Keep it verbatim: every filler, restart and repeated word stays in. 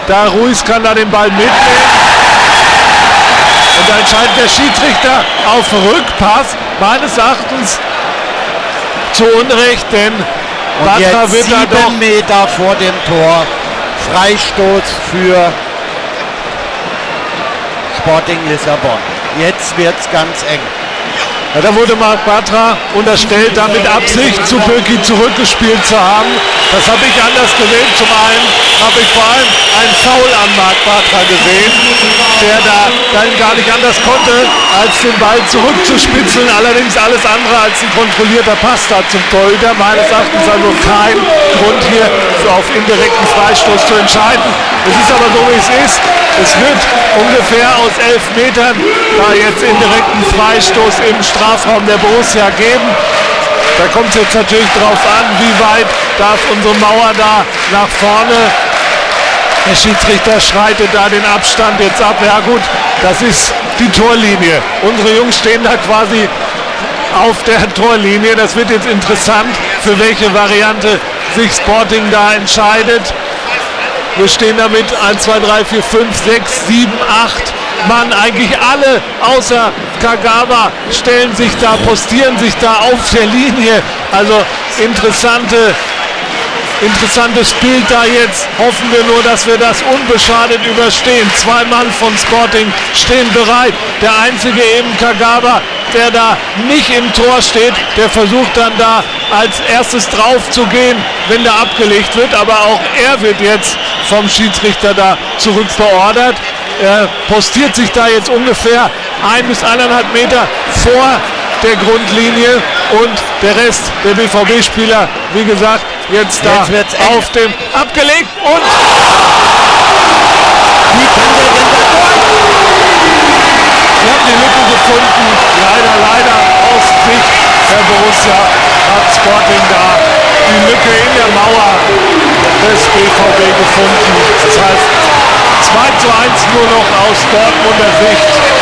Da Ruiz kann da den Ball mitnehmen. Und da entscheidet der Schiedsrichter auf Rückpass. Meines Erachtens zu Unrecht, denn Batra wird da doch Meter vor dem Tor. Freistoß für Sporting Lissabon. Jetzt wird's ganz eng. Ja, da wurde Marc Bartra unterstellt, da mit Absicht zu Böcki zurückgespielt zu haben. Das habe ich anders gesehen. Zum einen habe ich vor allem einen Foul an Marc Bartra gesehen, der da dann gar nicht anders konnte, als den Ball zurückzuspitzeln. Allerdings alles andere als ein kontrollierter Pass da zum Torhüter. Meines Erachtens also kein Grund hier so auf indirekten Freistoß zu entscheiden. Es ist aber so, wie es ist. Es wird ungefähr aus elf Metern da jetzt indirekten Freistoß im Strafraum der Borussia geben. Da kommt es jetzt natürlich drauf an, wie weit darf unsere Mauer da nach vorne. Der Schiedsrichter schreitet da den Abstand jetzt ab. Ja gut, das ist die Torlinie. Unsere Jungs stehen da quasi auf der Torlinie. Das wird jetzt interessant, für welche Variante sich Sporting da entscheidet. Wir stehen damit eins, zwei, drei, vier, fünf, sechs, sieben, acht Mann. Eigentlich alle außer Kagawa stellen sich da, postieren sich da auf der Linie. Also interessante, interessantes Bild da jetzt. Hoffen wir nur, dass wir das unbeschadet überstehen. Zwei Mann von Sporting stehen bereit. Der einzige eben Kagawa, der da nicht im Tor steht, der versucht dann da als erstes drauf zu gehen, wenn da abgelegt wird. Aber auch er wird jetzt vom Schiedsrichter da zurückbeordert. Er postiert sich da jetzt ungefähr ein bis eineinhalb Meter vor der Grundlinie und der Rest der B V B-Spieler, wie gesagt, jetzt da jetzt auf dem abgelegt und wie kann der denn da durch? wir haben die Lücke gefunden. Leider, leider aus Sicht der Borussia hat Sporting da die Lücke in der Mauer des B V B gefunden. Das heißt zwei zu eins nur noch aus Dortmunder Sicht.